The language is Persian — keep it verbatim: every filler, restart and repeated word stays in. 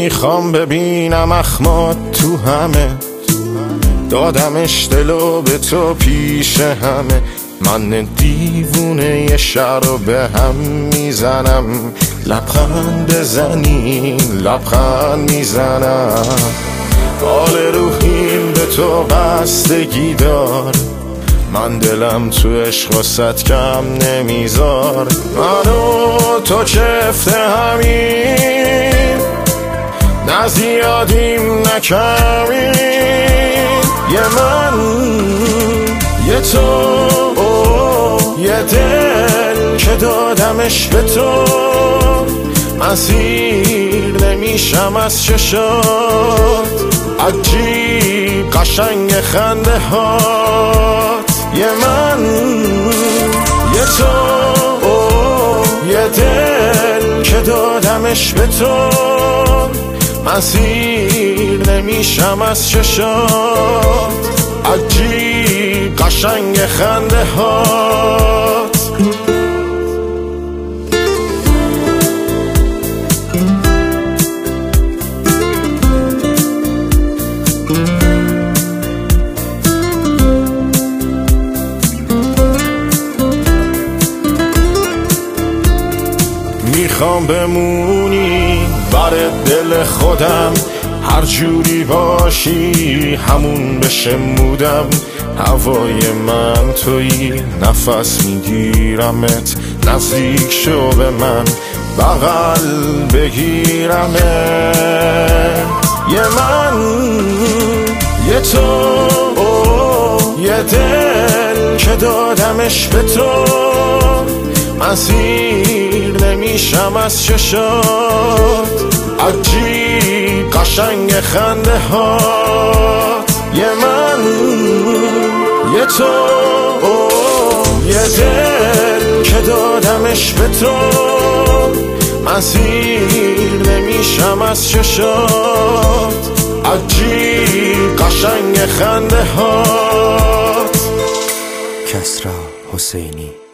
میخوام ببینم اخمات تو همه، دادمش دلو به تو پیش همه. من دیوونه یه شهر رو به هم میزنم، لبخند بزنی لبخند میزنم. حال روحیم به تو بستگی دار، من دلم تو عشق واسط کم نمیذار. من و تو چفت همین، نه زیادیم نه کمیم. یه من یه تو یه دل که دادمش به تو، من سیر نمیشم از چشات، عجیب قشنگ خنده هات. یه من یه تو یه دل که دادمش به تو، من سیر نمیشم از چشات، عجیب قشنگ خنده هات. میخوام بمونی بر دل خودم، هر جوری باشی همون بشه مودم. هوای من تویی، نفس میگیرمت، نزدیک شو به من، بغل بگیرمت. یه من یه تو یه دل که دادمش به تو، من سیر نمیشم از چشات، عجیب قشنگ خنده هات. یه من یه تو یه دل که دادمش به تو، من سیر نمیشم از چشات، عجیب قشنگ خنده هات. کسری حسینی.